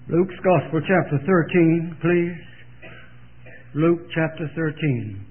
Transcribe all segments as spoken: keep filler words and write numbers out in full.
Luke's Gospel, chapter thirteen, please. Luke chapter thirteen.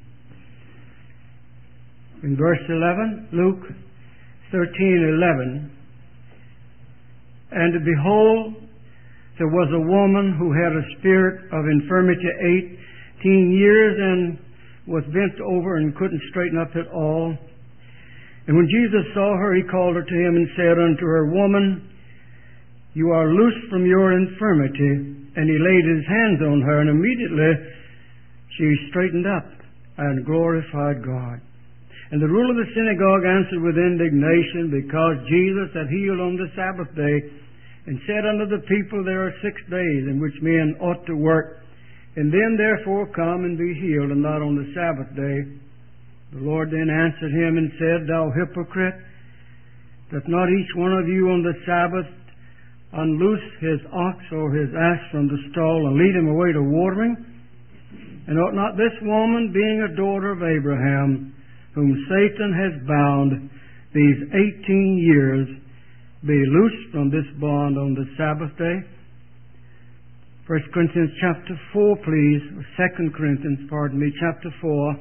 In verse eleven, Luke thirteen eleven. And behold, there was a woman who had a spirit of infirmity eighteen years and was bent over and couldn't straighten up at all. And when Jesus saw her, he called her to him and said unto her, Woman, you are loosed from your infirmity. And he laid his hands on her, and immediately she straightened up and glorified God. And the ruler of the synagogue answered with indignation, because Jesus had healed on the Sabbath day, and said unto the people, There are six days in which men ought to work, and then therefore come and be healed, and not on the Sabbath day. The Lord then answered him and said, Thou hypocrite, doth not each one of you on the Sabbath unloose his ox or his ass from the stall and lead him away to watering? And ought not this woman, being a daughter of Abraham, whom Satan has bound these eighteen years, be loosed from this bond on the Sabbath day? First Corinthians chapter four, please. Or Second Corinthians, pardon me, chapter four,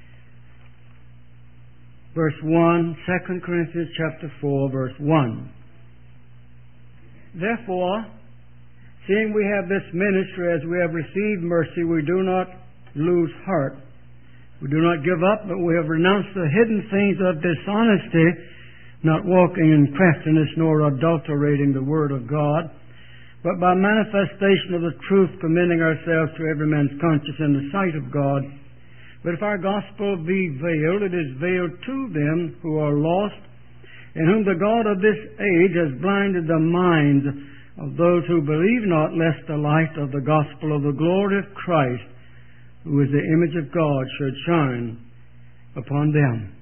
verse one. Second Corinthians chapter four, verse one. Therefore, seeing we have this ministry, as we have received mercy, we do not lose heart. We do not give up, but we have renounced the hidden things of dishonesty, not walking in craftiness nor adulterating the word of God, but by manifestation of the truth, commending ourselves to every man's conscience in the sight of God. But if our gospel be veiled, it is veiled to them who are lost, in whom the God of this age has blinded the minds of those who believe not, lest the light of the gospel of the glory of Christ, who is the image of God, should shine upon them.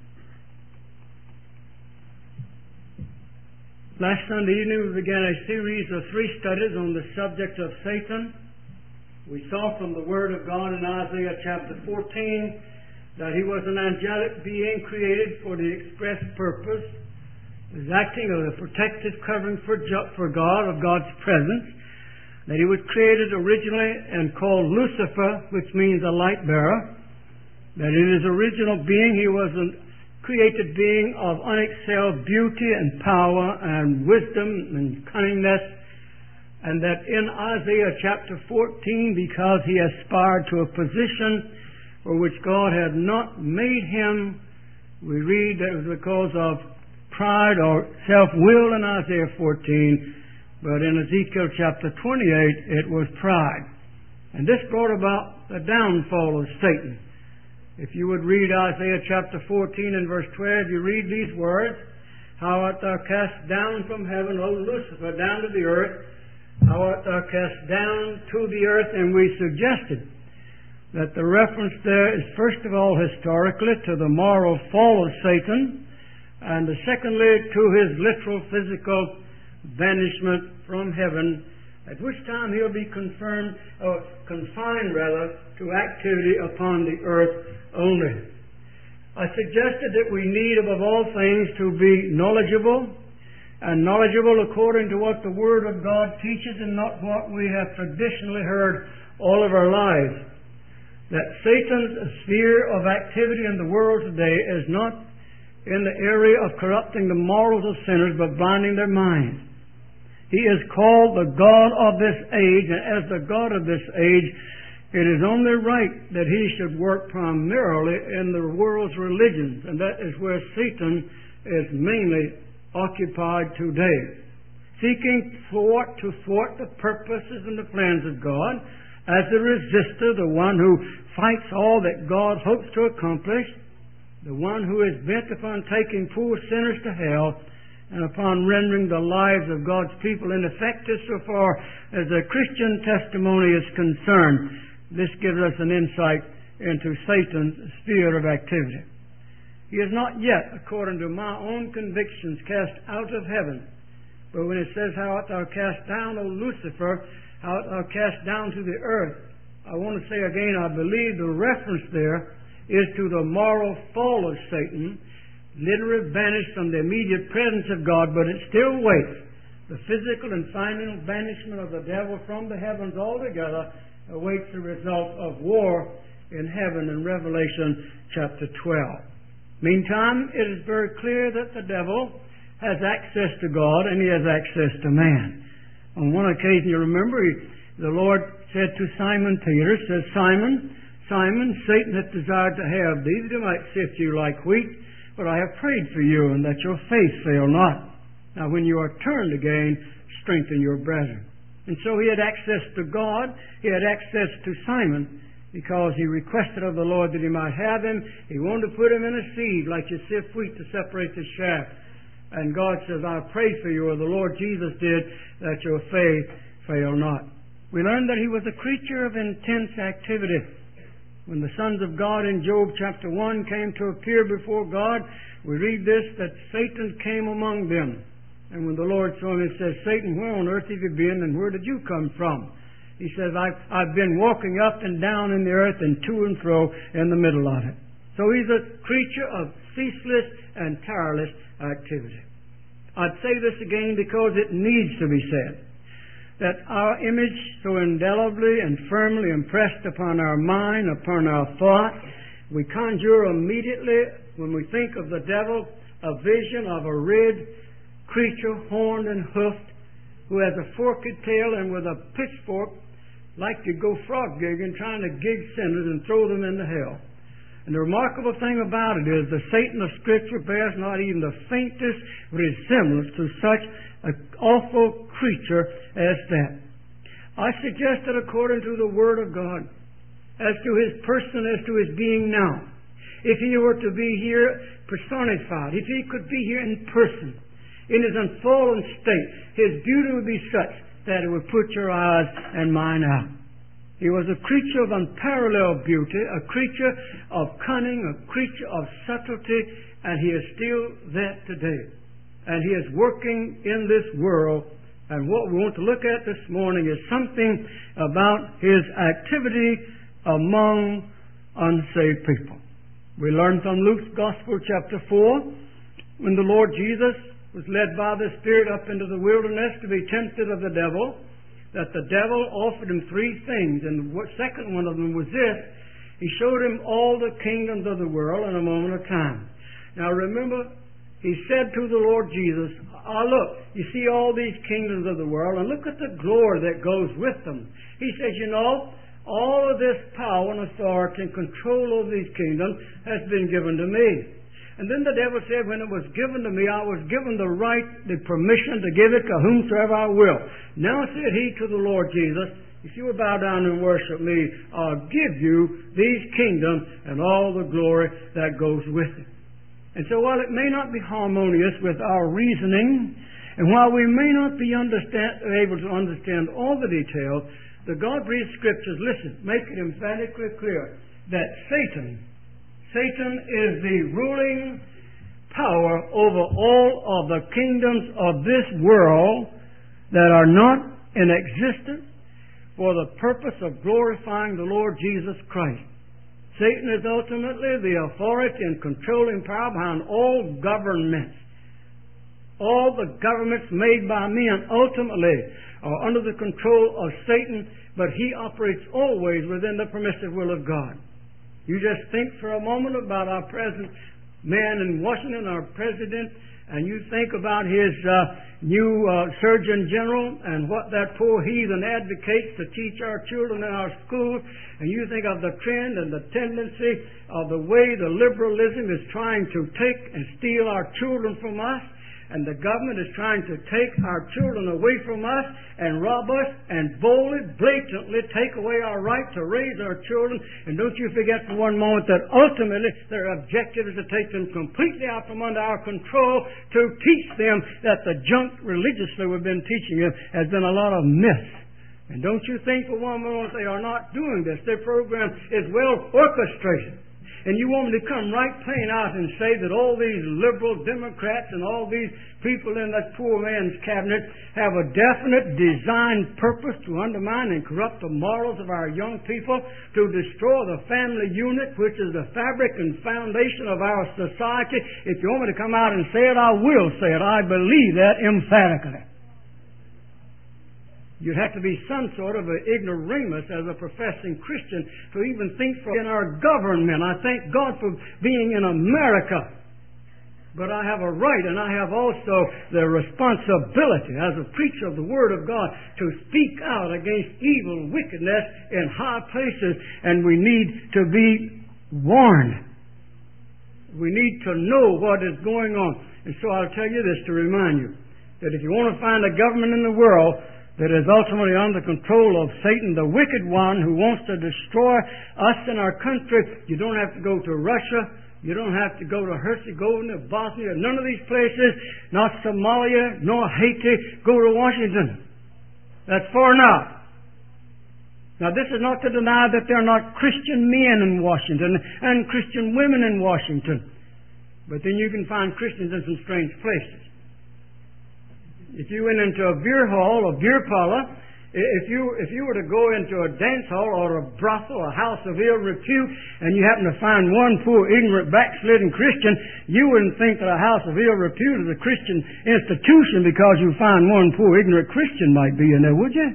Last Sunday evening we began a series of three studies on the subject of Satan. We saw from the Word of God in Isaiah chapter fourteen that he was an angelic being created for the express purpose, is acting as a protective covering for, for God, of God's presence, that he was created originally and called Lucifer, which means a light bearer, that in his original being he was a created being of unexcelled beauty and power and wisdom and cunningness, and that in Isaiah chapter fourteen, because he aspired to a position for which God had not made him, we read that it was because of pride or self-will in Isaiah fourteen, but in Ezekiel chapter twenty-eight it was pride. And this brought about the downfall of Satan. If you would read Isaiah chapter fourteen and verse twelve, you read these words, How art thou cast down from heaven, O Lucifer, down to the earth? How art thou cast down to the earth? And we suggested that the reference there is first of all historically to the moral fall of Satan, and the secondly to his literal physical banishment from heaven, at which time he'll be confirmed, or confined rather, to activity upon the earth only. I suggested that we need above all things to be knowledgeable, and knowledgeable according to what the Word of God teaches and not what we have traditionally heard all of our lives. That Satan's sphere of activity in the world today is not in the area of corrupting the morals of sinners, but blinding their minds. He is called the God of this age, and as the God of this age, it is only right that he should work primarily in the world's religions, and that is where Satan is mainly occupied today, seeking thwart to thwart the purposes and the plans of God, as the resistor, the one who fights all that God hopes to accomplish, the one who is bent upon taking poor sinners to hell and upon rendering the lives of God's people ineffective so far as the Christian testimony is concerned. This gives us an insight into Satan's sphere of activity. He is not yet, according to my own convictions, cast out of heaven. But when it says, How art thou cast down, O Lucifer, how art thou cast down to the earth, I want to say again, I believe the reference there is to the moral fall of Satan, literally banished from the immediate presence of God, but it still waits The physical and final banishment of the devil from the heavens altogether awaits the result of war in heaven in Revelation chapter twelve. Meantime, it is very clear that the devil has access to God and he has access to man. On one occasion, you remember, he, the Lord said to Simon Peter, says, Simon, Simon, Satan hath desired to have thee, that he might sift you like wheat, but I have prayed for you, and that your faith fail not. Now, when you are turned again, strengthen your brethren. And so he had access to God. He had access to Simon because he requested of the Lord that he might have him. He wanted to put him in a sieve like you sift wheat to separate the chaff. And God says, I pray for you, or the Lord Jesus did, that your faith fail not. We learned that he was a creature of intense activity. When the sons of God in Job chapter one came to appear before God, we read this, that Satan came among them. And when the Lord saw him, he says, Satan, where on earth have you been, and where did you come from? He says, I've, I've been walking up and down in the earth and to and fro in the middle of it. So he's a creature of ceaseless and tireless activity. I'd say this again because it needs to be said, that our image so indelibly and firmly impressed upon our mind, upon our thought, we conjure immediately, when we think of the devil, a vision of a red creature, horned and hoofed, who has a forked tail and with a pitchfork, like to go frog gigging, trying to gig sinners and throw them into hell. And the remarkable thing about it is the Satan of Scripture bears not even the faintest resemblance to such an awful creature as that. I suggest that according to the Word of God, as to his person, as to his being now, if he were to be here personified, if he could be here in person, in his unfallen state, his beauty would be such that it would put your eyes and mine out. He was a creature of unparalleled beauty, a creature of cunning, a creature of subtlety, and he is still that today. And he is working in this world. And what we want to look at this morning is something about his activity among unsaved people. We learn from Luke's Gospel, chapter four, when the Lord Jesus was led by the Spirit up into the wilderness to be tempted of the devil, that the devil offered him three things, and the second one of them was this: he showed him all the kingdoms of the world in a moment of time. Now remember, he said to the Lord Jesus, ah, look, you see all these kingdoms of the world, and look at the glory that goes with them. He says, you know, all of this power and authority and control over these kingdoms has been given to me. And then the devil said, when it was given to me, I was given the right, the permission to give it to whomsoever I will. Now said he to the Lord Jesus, if you will bow down and worship me, I'll give you these kingdoms and all the glory that goes with it. And so while it may not be harmonious with our reasoning, and while we may not be understand, able to understand all the details, the God-breathed Scriptures, listen, make it emphatically clear that Satan Satan is the ruling power over all of the kingdoms of this world that are not in existence for the purpose of glorifying the Lord Jesus Christ. Satan is ultimately the authority and controlling power behind all governments. All the governments made by men ultimately are under the control of Satan, but he operates always within the permissive will of God. You just think for a moment about our present man in Washington, our president, and you think about his uh, new uh, Surgeon General and what that poor heathen advocates to teach our children in our schools, and you think of the trend and the tendency of the way the liberalism is trying to take and steal our children from us, and the government is trying to take our children away from us and rob us and boldly, blatantly take away our right to raise our children. And don't you forget for one moment that ultimately their objective is to take them completely out from under our control, to teach them that the junk religiously we've been teaching them has been a lot of myths. And don't you think for one moment they are not doing this. Their program is well orchestrated. And you want me to come right plain out and say that all these liberal Democrats and all these people in that poor man's cabinet have a definite designed purpose to undermine and corrupt the morals of our young people, to destroy the family unit, which is the fabric and foundation of our society? If you want me to come out and say it, I will say it. I believe that emphatically. You'd have to be some sort of an ignoramus as a professing Christian to even think for in our government. I thank God for being in America. But I have a right, and I have also the responsibility as a preacher of the Word of God to speak out against evil wickedness in high places, and we need to be warned. We need to know what is going on. And so I'll tell you this to remind you, that if you want to find a government in the world that is ultimately under control of Satan, the wicked one who wants to destroy us and our country, you don't have to go to Russia. You don't have to go to Herzegovina, Bosnia, none of these places, not Somalia, nor Haiti. Go to Washington. That's far enough. Now, this is not to deny that there are not Christian men in Washington and Christian women in Washington. But then you can find Christians in some strange places. If you went into a beer hall, a beer parlor, if you if you were to go into a dance hall or a brothel, a house of ill repute, and you happen to find one poor, ignorant, backslidden Christian, you wouldn't think that a house of ill repute is a Christian institution because you find one poor, ignorant Christian might be in there, would you?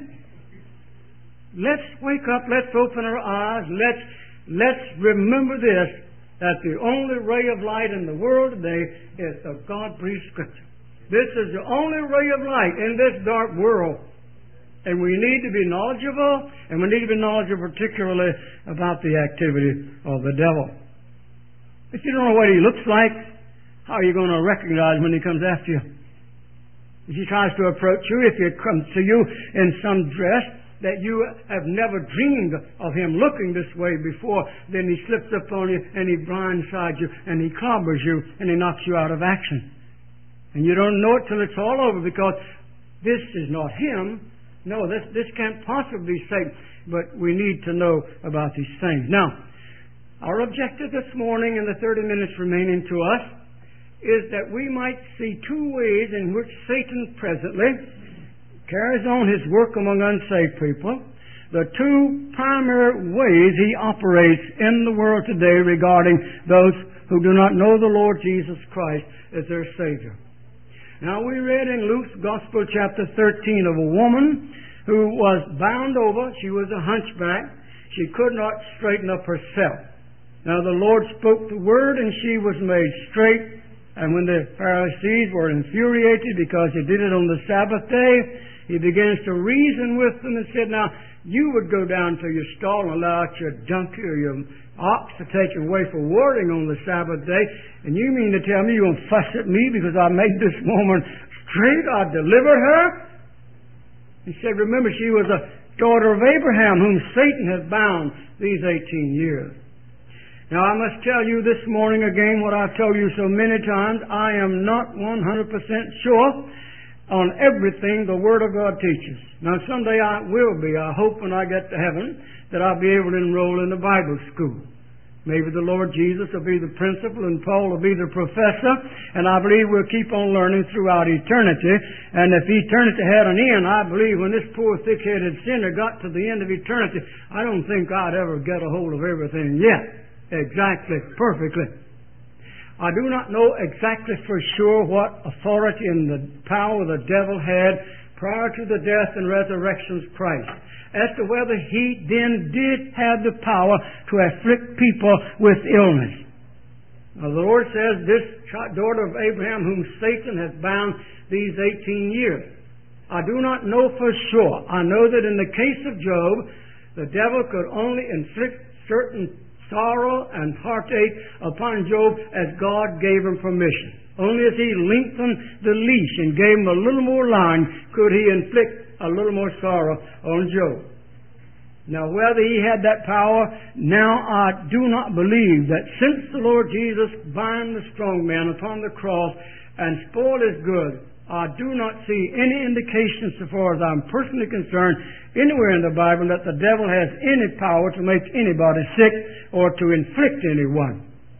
Let's wake up. Let's open our eyes. Let's let's remember this, that the only ray of light in the world today is the God-breathed Scripture. This is the only ray of light in this dark world. And we need to be knowledgeable, and we need to be knowledgeable particularly about the activity of the devil. If you don't know what he looks like, how are you going to recognize when he comes after you? If he tries to approach you, if he comes to you in some dress that you have never dreamed of him looking this way before, then he slips up on you and he blindsides you and he clobbers you and he knocks you out of action. And you don't know it till it's all over, because this is not him. No, this, this can't possibly be Satan. But we need to know about these things. Now, our objective this morning in the thirty minutes remaining to us is that we might see two ways in which Satan presently carries on his work among unsaved people. The two primary ways he operates in the world today regarding those who do not know the Lord Jesus Christ as their Savior. Now, we read in Luke's Gospel, chapter thirteen, of a woman who was bound over. She was a hunchback. She could not straighten up herself. Now, the Lord spoke the word, and she was made straight. And when the Pharisees were infuriated because he did it on the Sabbath day, he begins to reason with them and said, now, you would go down to your stall and allow out your donkey or your ox to take away for watering on the Sabbath day, and you mean to tell me you're going to fuss at me because I made this woman straight? I delivered her? He said, remember, she was a daughter of Abraham, whom Satan has bound these eighteen years. Now, I must tell you this morning again what I've told you so many times. I am not one hundred percent sure on everything the Word of God teaches. Now, someday I will be. I hope when I get to heaven that I'll be able to enroll in the Bible school. Maybe the Lord Jesus will be the principal and Paul will be the professor, and I believe we'll keep on learning throughout eternity. And if eternity had an end, I believe when this poor thick-headed sinner got to the end of eternity, I don't think I'd ever get a hold of everything yet. Exactly, perfectly. I do not know exactly for sure what authority and the power the devil had prior to the death and resurrection of Christ, as to whether he then did have the power to afflict people with illness. Now, the Lord says, this daughter of Abraham whom Satan has bound these eighteen years. I do not know for sure. I know that in the case of Job, the devil could only inflict certain sorrow and heartache upon Job as God gave him permission. Only as he lengthened the leash and gave him a little more line could he inflict a little more sorrow on Job. Now, whether he had that power, now I do not believe that since the Lord Jesus bound the strong man upon the cross and spoiled his goods, I do not see any indication, so far as I'm personally concerned, anywhere in the Bible that the devil has any power to make anybody sick or to inflict anyone.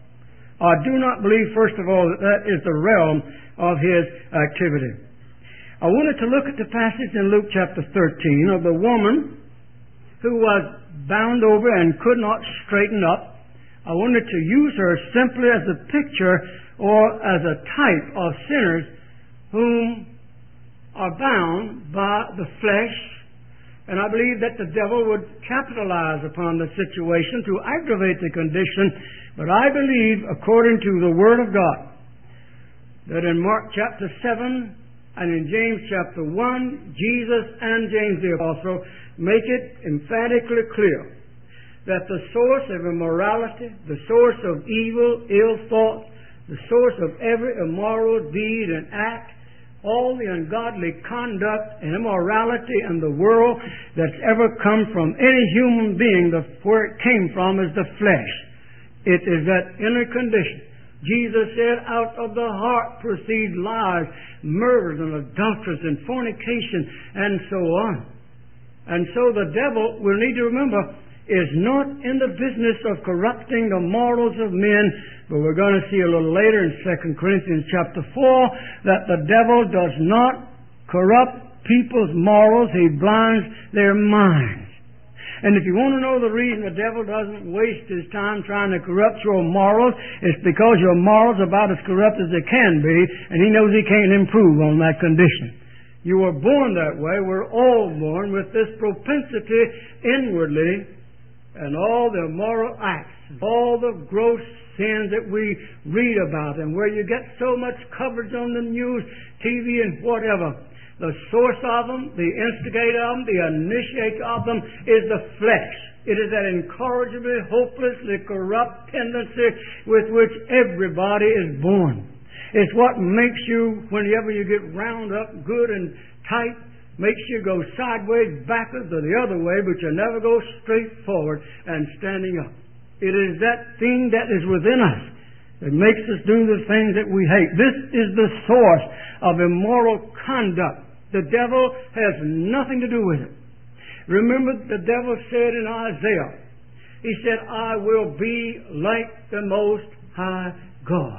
I do not believe, first of all, that that is the realm of his activity. I wanted to look at the passage in Luke chapter thirteen of the woman who was bound over and could not straighten up. I wanted to use her simply as a picture or as a type of sinners whom are bound by the flesh And I believe that the devil would capitalize upon the situation to aggravate the condition. But I believe, according to the Word of God, that in Mark chapter seven and in James chapter one, Jesus and James the Apostle make it emphatically clear that the source of immorality, the source of evil, ill thought, the source of every immoral deed and act, all the ungodly conduct and immorality in the world that's ever come from any human being, the, where it came from is the flesh. It is that inner condition. Jesus said, out of the heart proceed lies, murders and adulteries and fornication and so on. And so the devil, we'll need to remember, is not in the business of corrupting the morals of men, but we're going to see a little later in Second Corinthians chapter four that the devil does not corrupt people's morals. He blinds their minds. And if you want to know the reason the devil doesn't waste his time trying to corrupt your morals, it's because your morals are about as corrupt as they can be, and he knows he can't improve on that condition. You were born that way. We're all born with this propensity inwardly, and all the immoral acts, all the gross sins that we read about, and where you get so much coverage on the news, T V, and whatever. The source of them, the instigator of them, the initiator of them is the flesh. It is that incorrigibly, hopelessly corrupt tendency with which everybody is born. It's what makes you, whenever you get round up good and tight, makes you go sideways, backwards, or the other way, but you never go straight forward and standing up. It is that thing that is within us that makes us do the things that we hate. This is the source of immoral conduct. The devil has nothing to do with it. Remember, the devil said in Isaiah, he said, I will be like the Most High God.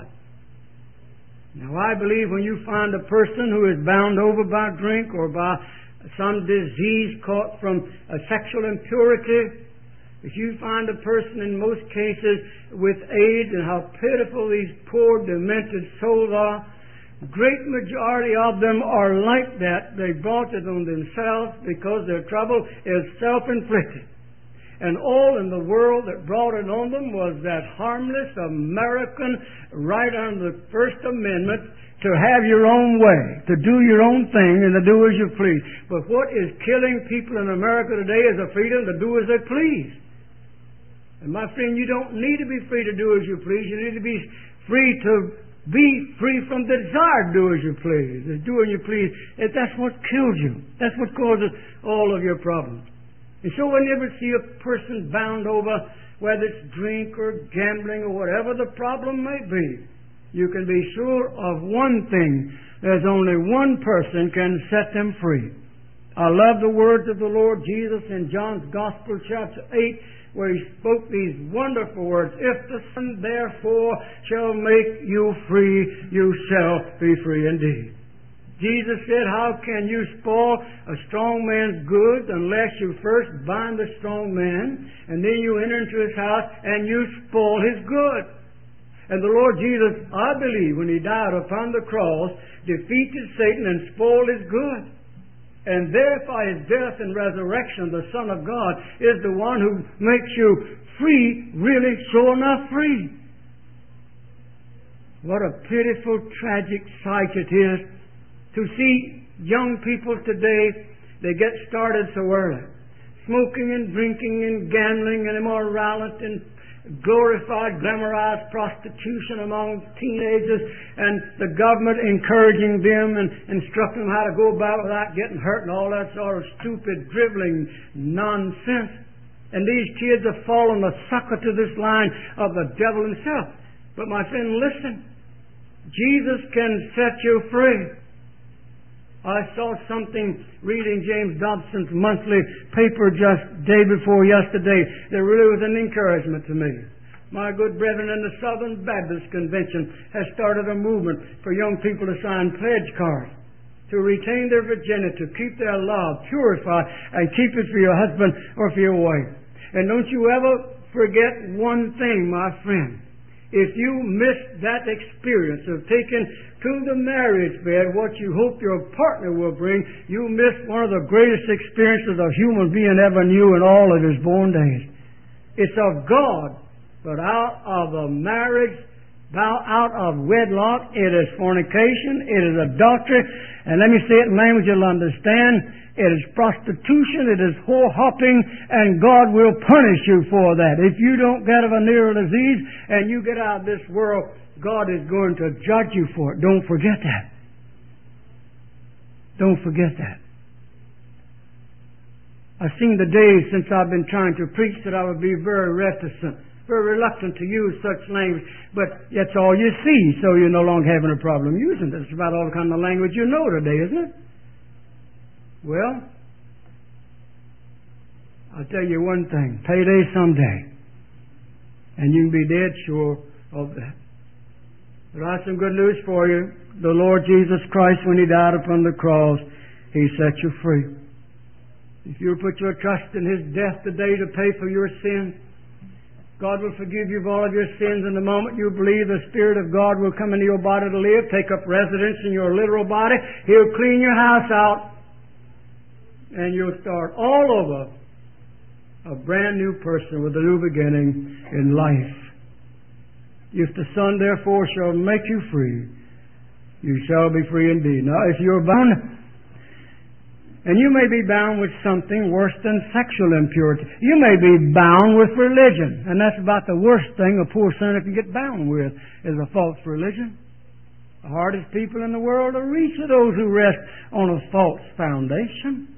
Now, I believe when you find a person who is bound over by drink or by some disease caught from a sexual impurity, if you find a person in most cases with AIDS, and how pitiful these poor demented souls are, great majority of them are like that. They brought it on themselves because their trouble is self-inflicted. And all in the world that brought it on them was that harmless American right under the First Amendment to have your own way, to do your own thing and to do as you please. But what is killing people in America today is the freedom to do as they please. And my friend, you don't need to be free to do as you please. You need to be free to be free from the desire to do as you please. To do as you please, that's what kills you. That's what causes all of your problems. And so whenever you see a person bound over, whether it's drink or gambling or whatever the problem may be, you can be sure of one thing. There's only one person can set them free. I love the words of the Lord Jesus in John's Gospel, chapter eight, where He spoke these wonderful words. If the Son therefore shall make you free, you shall be free indeed. Jesus said, how can you spoil a strong man's goods unless you first bind the strong man, and then you enter into his house and you spoil his goods? And the Lord Jesus, I believe, when He died upon the cross, defeated Satan and spoiled his goods. And therefore His death and resurrection, the Son of God, is the one who makes you free, really sure enough free. What a pitiful, tragic sight it is to see young people today. They get started so early. Smoking and drinking and gambling and immorality and glorified, glamorized prostitution among teenagers, and the government encouraging them and instructing them how to go about without getting hurt and all that sort of stupid, dribbling nonsense. And these kids have fallen a sucker to this line of the devil himself. But my friend, listen. Jesus can set you free. I saw something reading James Dobson's monthly paper just day before yesterday that really was an encouragement to me. My good brethren in the Southern Baptist Convention has started a movement for young people to sign pledge cards to retain their virginity, to keep their love purified, and keep it for your husband or for your wife. And don't you ever forget one thing, my friend. If you miss that experience of taking to the marriage bed what you hope your partner will bring, you miss one of the greatest experiences a human being ever knew in all of his born days. It's of God, but out of a marriage, out of wedlock, it is fornication, it is adultery, and let me say it in language you'll understand. It is prostitution, it is whore-hopping, and God will punish you for that. If you don't get a venereal disease and you get out of this world, God is going to judge you for it. Don't forget that. Don't forget that. I've seen the days since I've been trying to preach that I would be very reticent, very reluctant to use such language, but that's all you see, so you're no longer having a problem using it. It's about all the kind of language you know today, isn't it? Well, I'll tell you one thing. Payday someday. And you can be dead sure of that. But I have some good news for you. The Lord Jesus Christ, when He died upon the cross, He set you free. If you put your trust in His death today to pay for your sins, God will forgive you of all of your sins, and the moment you believe, the Spirit of God will come into your body to live, take up residence in your literal body. He'll clean your house out. And you'll start all over a brand new person with a new beginning in life. If the Son therefore shall make you free, you shall be free indeed. Now, if you're bound, and you may be bound with something worse than sexual impurity. You may be bound with religion. And that's about the worst thing a poor sinner can get bound with, is a false religion. The hardest people in the world to reach are those who rest on a false foundation.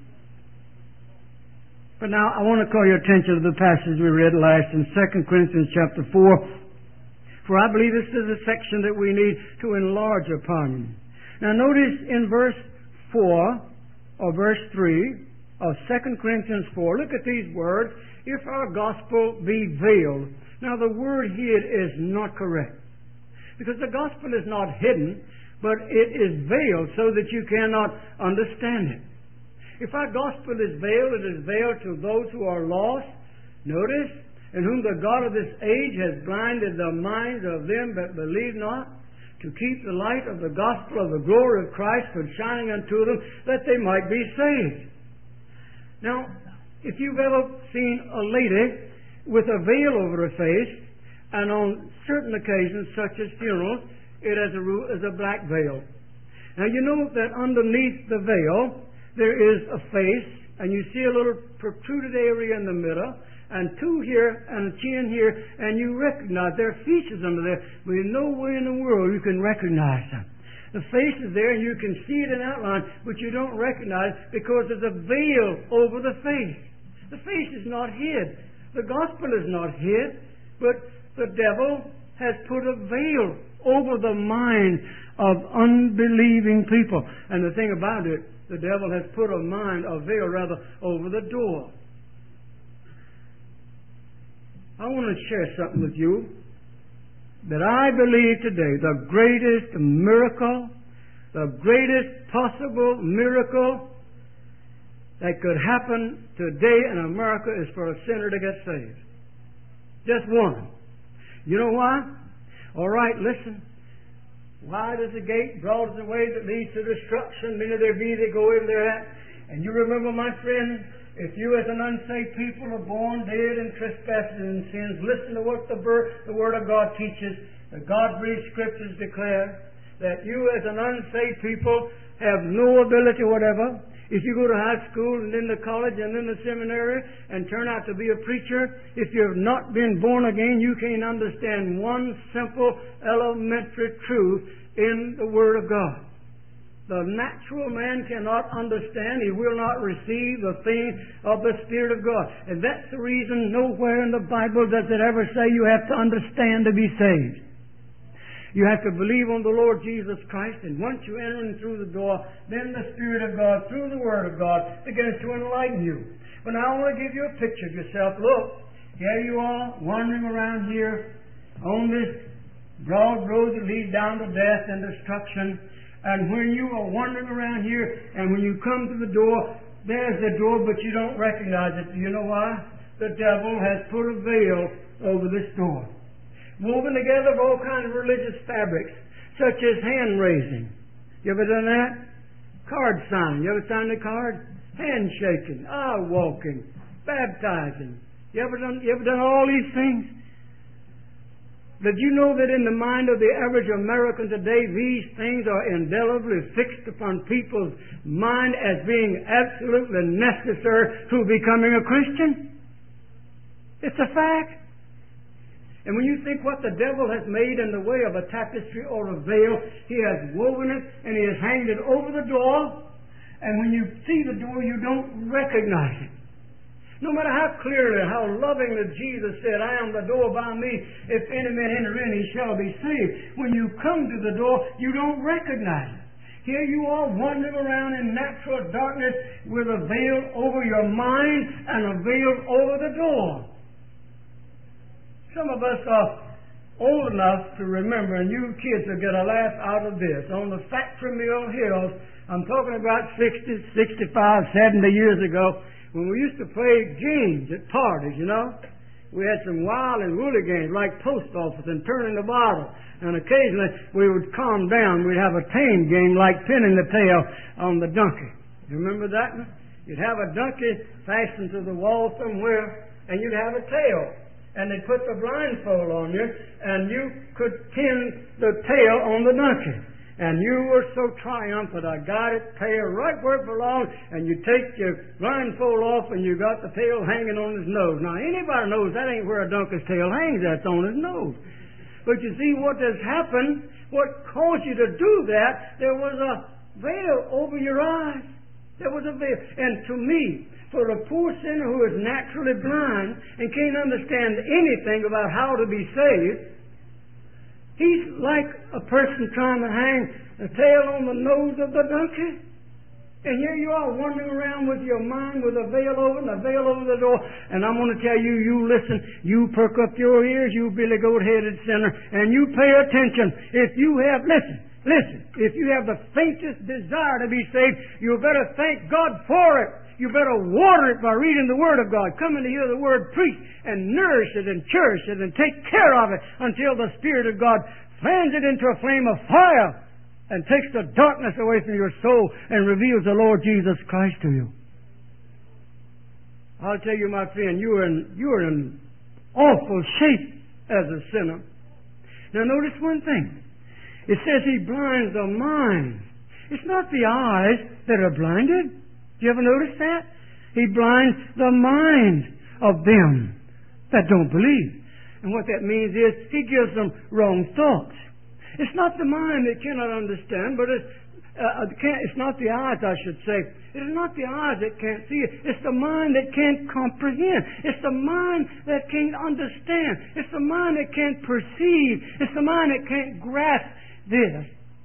But now I want to call your attention to the passage we read last in Second Corinthians chapter four. For I believe this is a section that we need to enlarge upon. Now notice in verse four or verse three of Second Corinthians four, look at these words. If our gospel be veiled. Now the word hid is not correct. Because the gospel is not hidden, but it is veiled so that you cannot understand it. If our gospel is veiled, it is veiled to those who are lost. Notice, in whom the God of this age has blinded the minds of them that believe not, to keep the light of the gospel of the glory of Christ from shining unto them, that they might be saved. Now, if you've ever seen a lady with a veil over her face, and on certain occasions, such as funerals, it as a rule is a black veil. Now, you know that underneath the veil, there is a face, and you see a little protruded area in the middle, and two here, and a chin here, and you recognize there are features under there, but in no way in the world you can recognize them. The face is there, and you can see it in outline, but you don't recognize it because there's a veil over the face. The face is not hid. The gospel is not hid, but the devil has put a veil over the mind of unbelieving people. And the thing about it, the devil has put a mind, a veil rather, over the door. I want to share something with you that I believe today the greatest miracle, the greatest possible miracle that could happen today in America is for a sinner to get saved. Just one. You know why? All right, listen. Wide is the gate, broad is the way that leads to destruction. Many there be that go in there at. And you remember, my friend, if you as an unsaved people are born dead in trespasses and sins, listen to what the, the Word of God teaches. The God-breathed Scriptures declare that you as an unsaved people have no ability whatever. If you go to high school and then to college and then to seminary and turn out to be a preacher, if you've not been born again, you can't understand one simple elementary truth in the Word of God. The natural man cannot understand. He will not receive the thing of the Spirit of God. And that's the reason nowhere in the Bible does it ever say you have to understand to be saved. You have to believe on the Lord Jesus Christ, and once you enter in through the door, then the Spirit of God, through the Word of God, begins to enlighten you. But now I want to give you a picture of yourself. Look, here you are, wandering around here on this broad road that leads down to death and destruction. And when you are wandering around here, and when you come to the door, there's the door, but you don't recognize it. Do you know why? The devil has put a veil over this door. woven together of all kinds of religious fabrics, such as hand raising. You ever done that? Card signing. You ever signed a card? Handshaking, eye walking, baptizing. You ever done? You ever done all these things? Did you know that in the mind of the average American today, these things are indelibly fixed upon people's mind as being absolutely necessary to becoming a Christian? It's a fact. And when you think what the devil has made in the way of a tapestry or a veil, he has woven it and he has hanged it over the door. And when you see the door, you don't recognize it. No matter how clearly, how lovingly Jesus said, I am the door, by me, if any man enter in, he shall be saved. When you come to the door, you don't recognize it. Here you are wandering around in natural darkness with a veil over your mind and a veil over the door. Some of us are old enough to remember, and you kids will get a laugh out of this. On the Factory Mill Hills, I'm talking about sixty, sixty-five, seventy years ago, when we used to play games at parties, you know. We had some wild and woolly games like post office and turning the bottle. And occasionally we would calm down. We'd have a tame game like pinning the tail on the donkey. You remember that one? You'd have a donkey fastened to the wall somewhere, and you'd have a tail. And they'd put the blindfold on you, and you could pin the tail on the donkey. And you were so triumphant, I got it, tail right where it belonged, and you take your blindfold off and you got the tail hanging on his nose. Now, anybody knows that ain't where a donkey's tail hangs, that's on his nose. But you see what has happened, what caused you to do that, there was a veil over your eyes. There was a veil. And to me, for a poor sinner who is naturally blind and can't understand anything about how to be saved, he's like a person trying to hang a tail on the nose of the donkey. And here you are wandering around with your mind with a veil over and a veil over the door. And I'm going to tell you, you listen, you perk up your ears, you billy goat-headed sinner, and you pay attention. If you have, listen, listen, if you have the faintest desire to be saved, you better thank God for it. You better water it by reading the Word of God, coming to hear the Word preached, and nourish it and cherish it and take care of it until the Spirit of God fans it into a flame of fire and takes the darkness away from your soul and reveals the Lord Jesus Christ to you. I'll tell you, my friend, you are in, you are in awful shape as a sinner. Now notice one thing. It says He blinds the mind. It's not the eyes that are blinded. Do you ever notice that? He blinds the mind of them that don't believe. And what that means is He gives them wrong thoughts. It's not the mind that cannot understand, but it's, uh, can't, it's not the eyes, I should say. It's not the eyes that can't see it. It's the mind that can't comprehend. It's the mind that can't understand. It's the mind that can't perceive. It's the mind that can't grasp this.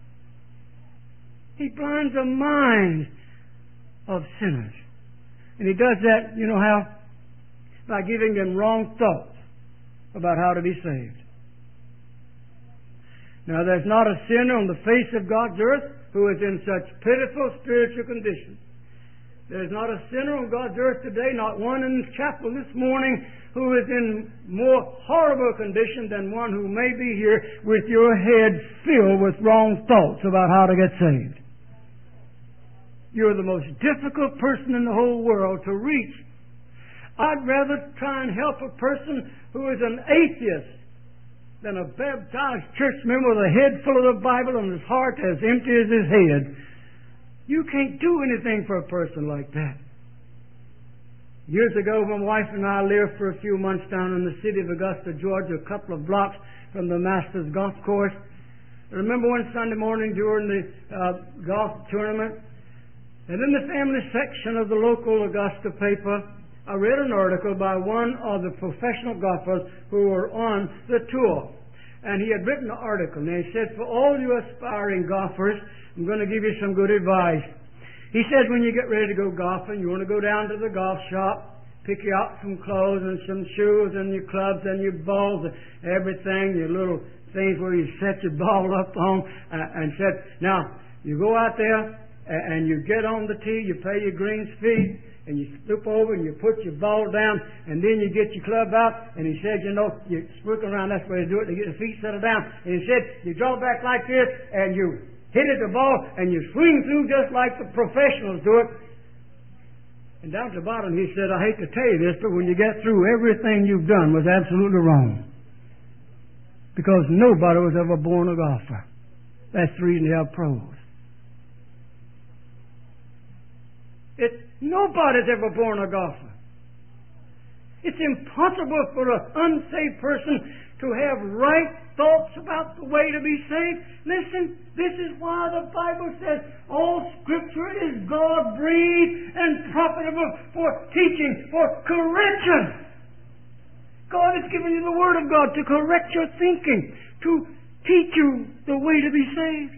He blinds the mind of sinners. And He does that, you know how? By giving them wrong thoughts about how to be saved. Now, there's not a sinner on the face of God's earth who is in such pitiful spiritual condition. There's not a sinner on God's earth today, not one in the chapel this morning, who is in more horrible condition than one who may be here with your head filled with wrong thoughts about how to get saved. You're the most difficult person in the whole world to reach. I'd rather try and help a person who is an atheist than a baptized church member with a head full of the Bible and his heart as empty as his head. You can't do anything for a person like that. Years ago, my wife and I lived for a few months down in the city of Augusta, Georgia, a couple of blocks from the Masters Golf Course. I remember one Sunday morning during the uh, golf tournament, and in the family section of the local Augusta paper, I read an article by one of the professional golfers who were on the tour. And he had written an article, and he said, for all you aspiring golfers, I'm going to give you some good advice. He said, when you get ready to go golfing, you want to go down to the golf shop, pick you out some clothes and some shoes and your clubs and your balls and everything, your little things where you set your ball up on, uh, and said, now, you go out there, and you get on the tee, you pay your greens fee, and you stoop over and you put your ball down, and then you get your club out, and he said, you know, you squirk around, that's the way to do it, to get the feet settled down. And he said, you draw back like this, and you hit at the ball, and you swing through just like the professionals do it. And down at the bottom, he said, I hate to tell you this, but when you get through, everything you've done was absolutely wrong. Because nobody was ever born a golfer. That's the reason they have pros. It, nobody's ever born a golfer. It's impossible for an unsaved person to have right thoughts about the way to be saved. Listen, this is why the Bible says all Scripture is God-breathed and profitable for teaching, for correction. God has given you the Word of God to correct your thinking, to teach you the way to be saved.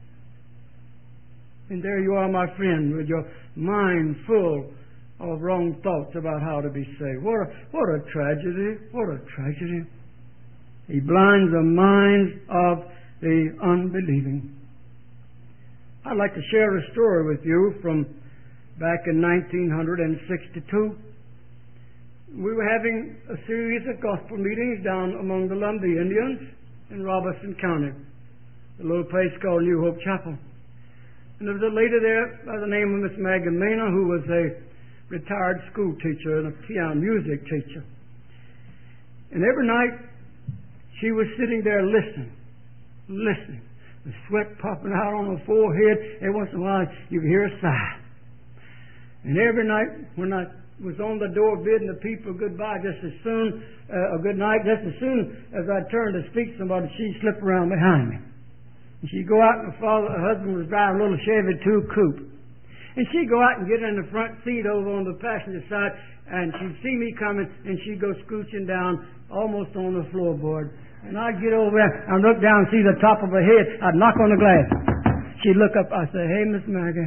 And there you are, my friend, with your mind full of wrong thoughts about how to be saved. What a, what a tragedy. What a tragedy. He blinds the minds of the unbelieving. I'd like to share a story with you from back in nineteen sixty-two. We were having a series of gospel meetings down among the Lumbee Indians in Robeson County, a little place called New Hope Chapel. And there was a lady there by the name of Miss Maggie Mena, who was a retired school teacher and a piano music teacher. And every night she was sitting there listening, listening, the sweat popping out on her forehead. Every once in a while you could hear a sigh. And every night when I was on the door bidding the people goodbye, just as soon, uh, a good night, just as soon as I turned to speak to somebody, she'd slip around behind me. And she'd go out, and her father, her husband was driving a little Chevy two coupe. And she'd go out and get in the front seat over on the passenger side, and she'd see me coming, and she'd go scooching down almost on the floorboard. And I'd get over there and look down and see the top of her head. I'd knock on the glass. She'd look up. I'd say, hey, Miss Maggie.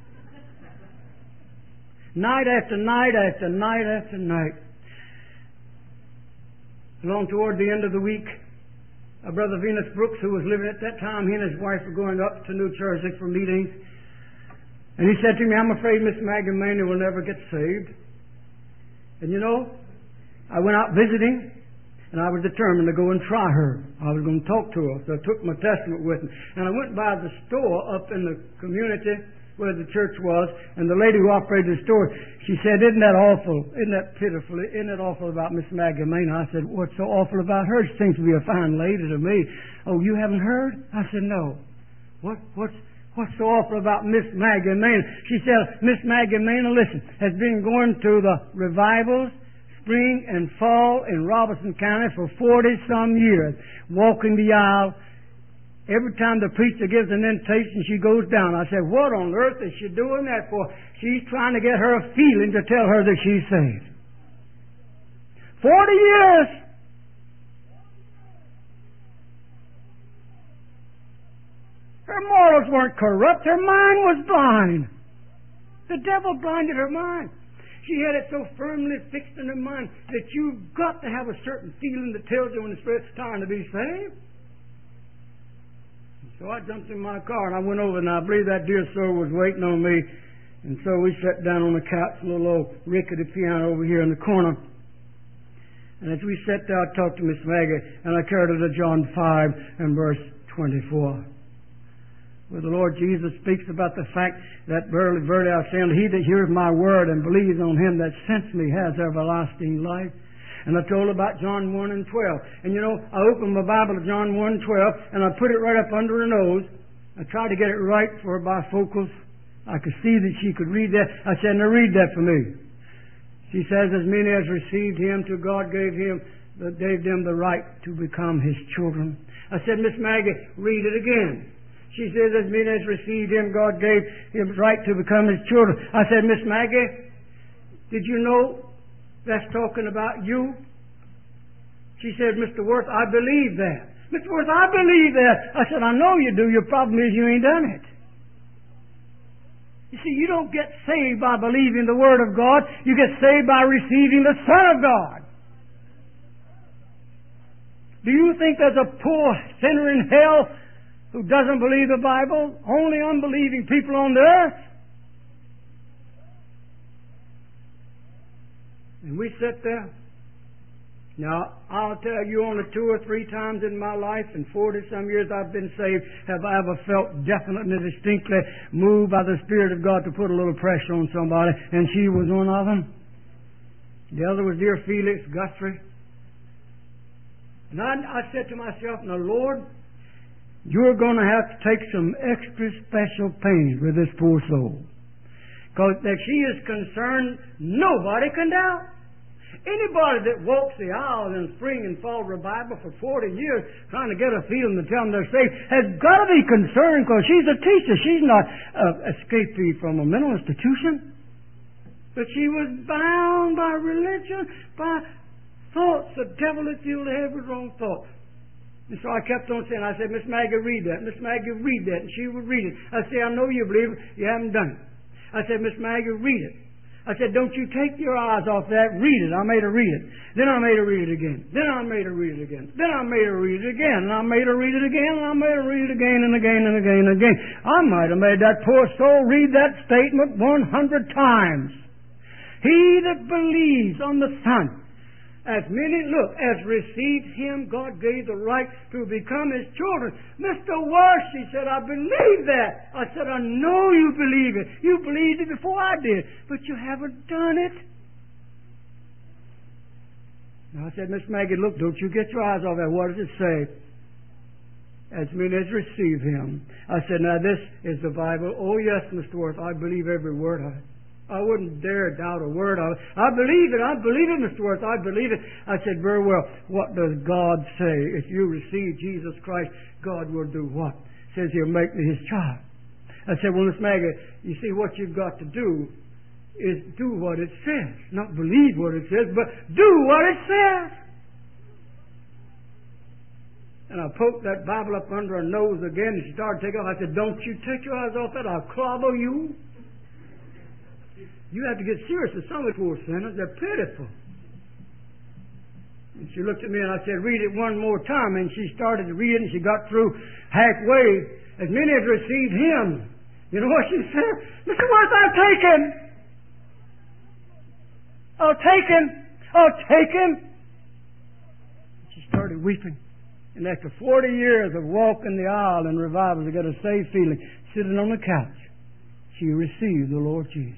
Night after night after night after night. Along toward the end of the week, Uh, Brother Venus Brooks, who was living at that time, he and his wife were going up to New Jersey for meetings. And he said to me, I'm afraid Miss Maggie Mena will never get saved. And you know, I went out visiting, and I was determined to go and try her. I was going to talk to her. So I took my Testament with me. And I went by the store up in the community where the church was, and the lady who operated the store, she said, isn't that awful? Isn't that pitiful? Isn't that awful about Miss Maggie Mena? I said, what's so awful about her? She seems to be a fine lady to me. Oh, you haven't heard? I said, no. What, what's, what's so awful about Miss Maggie Mena? She said, Miss Maggie Mena, listen, has been going to the revivals, spring and fall in Robeson County for forty-some years, walking the aisle. Every time the preacher gives an invitation, she goes down. I said, what on earth is she doing that for? She's trying to get her feeling to tell her that she's saved. Forty years! Her morals weren't corrupt. Her mind was blind. The devil blinded her mind. She had it so firmly fixed in her mind that you've got to have a certain feeling that tells you when it's time to be saved. So I jumped in my car and I went over, and I believe that dear soul was waiting on me. And so we sat down on the couch, a little old rickety piano over here in the corner. And as we sat there, I talked to Miss Maggie, and I carried her to John five and verse twenty-four. Where the Lord Jesus speaks about the fact that, verily, verily, I say unto he that heareth my word and believes on him that sent me has everlasting life. And I told her about John one and twelve. And you know, I opened my Bible to John one and twelve, and I put it right up under her nose. I tried to get it right for her bifocals. I could see that she could read that. I said, now read that for me. She says, as many as received him, to God gave him, gave them the right to become his children. I said, Miss Maggie, read it again. She says, as many as received him, God gave him the right to become his children. I said, Miss Maggie, did you know that's talking about you? She said, Mister Worth, I believe that. Mister Worth, I believe that. I said, I know you do. Your problem is you ain't done it. You see, you don't get saved by believing the Word of God. You get saved by receiving the Son of God. Do you think there's a poor sinner in hell who doesn't believe the Bible? Only unbelieving people on the earth. And we sit there. Now, I'll tell you, only two or three times in my life, in forty-some years I've been saved, have I ever felt definitely, distinctly moved by the Spirit of God to put a little pressure on somebody, and she was one of them. The other was dear Felix Guthrie. And I, I said to myself, now, Lord, you're going to have to take some extra special pains with this poor soul. Because if she is concerned, nobody can doubt. Anybody that walks the aisles in spring and fall revival for forty years trying to get a feeling to tell them they're saved has got to be concerned, because she's a teacher. She's not uh, escapee from a mental institution. But she was bound by religion, by thoughts. The devil that filled the head with wrong thoughts. And so I kept on saying, I said, Miss Maggie, read that. Miss Maggie, read that. And she would read it. I said, I know you believe it. You haven't done it. I said, Miss Maggie, read it. I said, don't you take your eyes off that. Read it. I made her read it. Then I made her read it again. Then I made her read it again. Then I made her read it again. And I made her read it again. And I made her read it again and again and again and again. I might have made that poor soul read that statement one hundred times. He that believes on the Son, as many, look, as received Him, God gave the right to become His children. Mister Walsh, she said, I believe that. I said, I know you believe it. You believed it before I did, but you haven't done it. Now I said, Miss Maggie, look, don't you get your eyes off that. What does it say? As many as receive Him. I said, now this is the Bible. Oh yes, Mister Worth, I believe every word of it. I wouldn't dare doubt a word of it. I believe it. I believe it, Mister Worth. I believe it. I said, very well, what does God say? If you receive Jesus Christ, God will do what? He says He'll make me His child. I said, well, Miss Maggie, you see, what you've got to do is do what it says. Not believe what it says, but do what it says. And I poked that Bible up under her nose again, and she started to take off. I said, don't you take your eyes off that. I'll clobber you. You have to get serious with some of the poor sinners. They're pitiful. And she looked at me and I said, read it one more time. And she started to read it and she got through halfway. As many as received Him. You know what she said? Mister Worth, I'll take Him. I'll take Him. I'll take Him. She started weeping. And after forty years of walking the aisle in revivals to get a saved feeling, sitting on the couch, she received the Lord Jesus.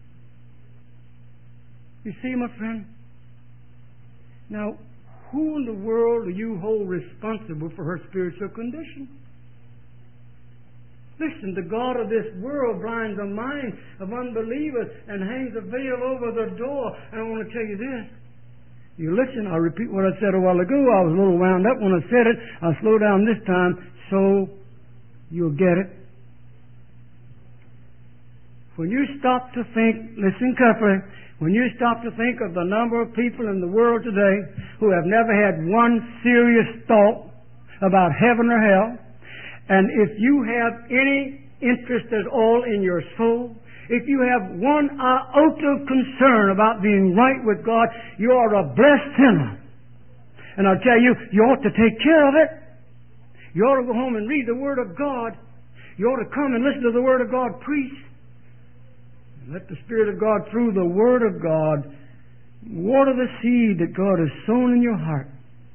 You see, my friend? Now, who in the world do you hold responsible for her spiritual condition? Listen, the God of this world blinds the mind of unbelievers and hangs a veil over the door. And I want to tell you this. You listen, I'll repeat what I said a while ago. I was a little wound up when I said it. I'll slow down this time so you'll get it. When you stop to think, listen carefully, when you stop to think of the number of people in the world today who have never had one serious thought about heaven or hell, and if you have any interest at all in your soul, if you have one iota of concern about being right with God, you are a blessed sinner. And I'll tell you, you ought to take care of it. You ought to go home and read the Word of God. You ought to come and listen to the Word of God preached. Let the Spirit of God, through the Word of God, water the seed that God has sown in your heart.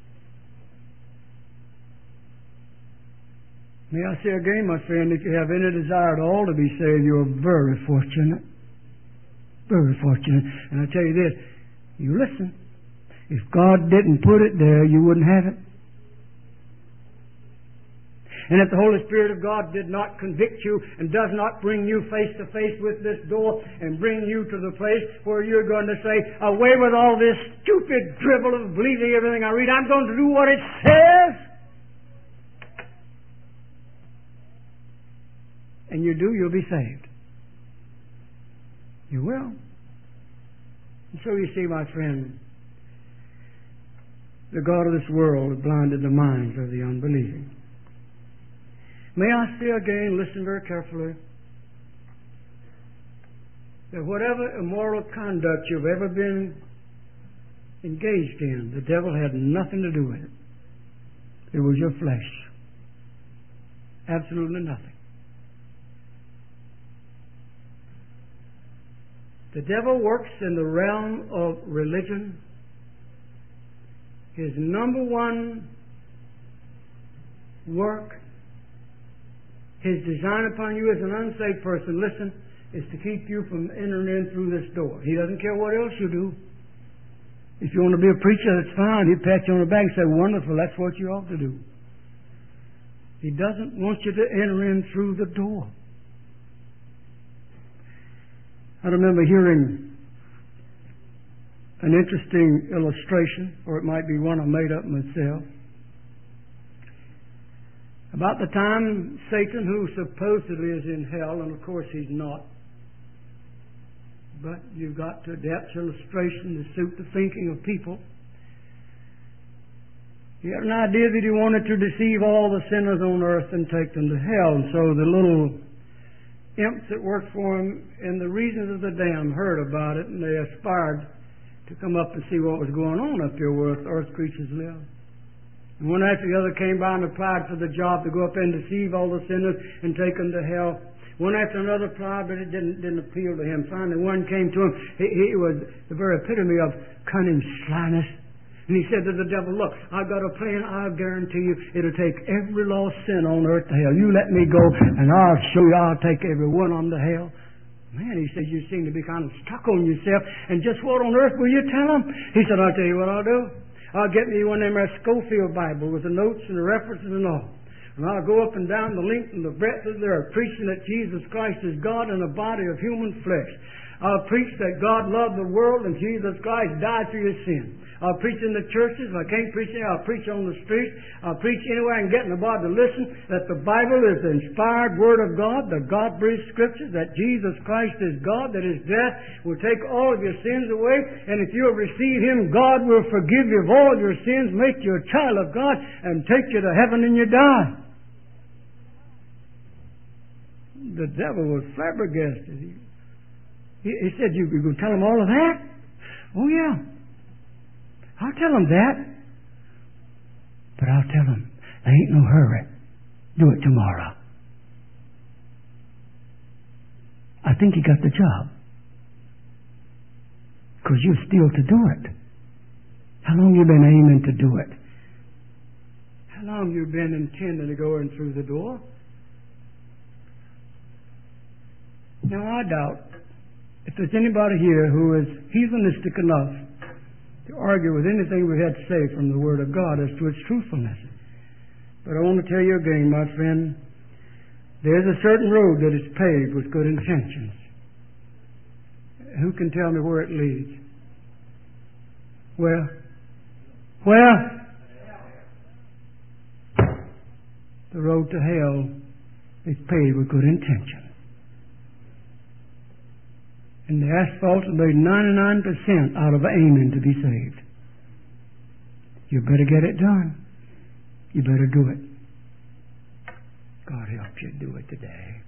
May I say again, my friend, if you have any desire at all to be saved, you're very fortunate. Very fortunate. And I tell you this, you listen. If God didn't put it there, you wouldn't have it. And if the Holy Spirit of God did not convict you and does not bring you face to face with this door and bring you to the place where you're going to say, away with all this stupid dribble of believing everything I read, I'm going to do what it says. And you do, you'll be saved. You will. And so you see, my friend, the God of this world has blinded the minds of the unbelieving. May I say again, listen very carefully, that whatever immoral conduct you've ever been engaged in, the devil had nothing to do with it. It was your flesh. Absolutely nothing. The devil works in the realm of religion. His number one work, his design upon you as an unsaved person, listen, is to keep you from entering in through this door. He doesn't care what else you do. If you want to be a preacher, that's fine. He'll pat you on the back and say, wonderful, that's what you ought to do. He doesn't want you to enter in through the door. I remember hearing an interesting illustration, or it might be one I made up myself. About the time Satan, who supposedly is in hell, and of course he's not, but you've got to adapt your illustration to suit the thinking of people. He had an idea that he wanted to deceive all the sinners on earth and take them to hell. And so the little imps that worked for him in the regions of the damned heard about it, and they aspired to come up and see what was going on up here where earth creatures live. And one after the other came by and applied for the job to go up and deceive all the sinners and take them to hell. One after another applied, but it didn't, didn't appeal to him. Finally, one came to him. He, he was the very epitome of cunning slyness. And he said to the devil, look, I've got a plan. I'll guarantee you it'll take every lost sin on earth to hell. You let me go, and I'll show you I'll take every one of them to hell. Man, he said, you seem to be kind of stuck on yourself. And just what on earth will you tell him? He said, I'll tell you what I'll do. I'll get me one of them there Schofield Bible with the notes and the references and all. And I'll go up and down the length and the breadth of there preaching that Jesus Christ is God in a body of human flesh. I'll preach that God loved the world and Jesus Christ died for your sin. I'll preach in the churches. If I can't preach there, I'll preach on the streets. I'll preach anywhere I can get in the body to listen that the Bible is the inspired Word of God, the God-breathed Scriptures, that Jesus Christ is God, that His death will take all of your sins away, and if you'll receive Him, God will forgive you of all your sins, make you a child of God, and take you to heaven and you die. The devil was flabbergasted. He, he, he said, you, you going to tell him all of that? Oh, yeah. I'll tell him that. But I'll tell him, there ain't no hurry. Do it tomorrow. I think he got the job. Because you're still to do it. How long you been aiming to do it? How long you been intending to go in through the door? Now, I doubt if there's anybody here who is heathenistic enough to argue with anything we had to say from the Word of God as to its truthfulness. But I want to tell you again, my friend, there's a certain road that is paved with good intentions. Who can tell me where it leads? Where? Where? The road to hell is paved with good intentions. And the asphalt is made ninety-nine percent out of aiming to be saved. You better get it done. You better do it. God help you do it today.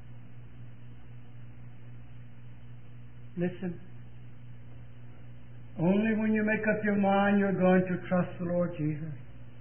Listen. Only when you make up your mind you're going to trust the Lord Jesus.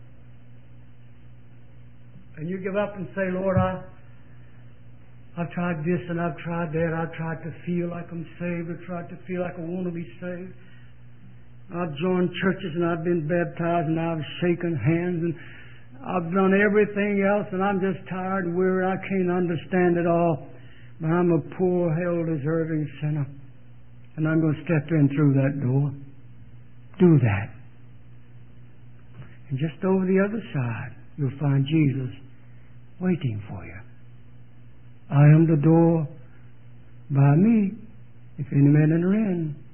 And you give up and say, Lord, I... I've tried this and I've tried that. I've tried to feel like I'm saved. I've tried to feel like I want to be saved. I've joined churches and I've been baptized and I've shaken hands and I've done everything else and I'm just tired and weary. I can't understand it all. But I'm a poor, hell-deserving sinner. And I'm going to step in through that door. Do that. And just over the other side, you'll find Jesus waiting for you. I am the door. By me, if any man enter in,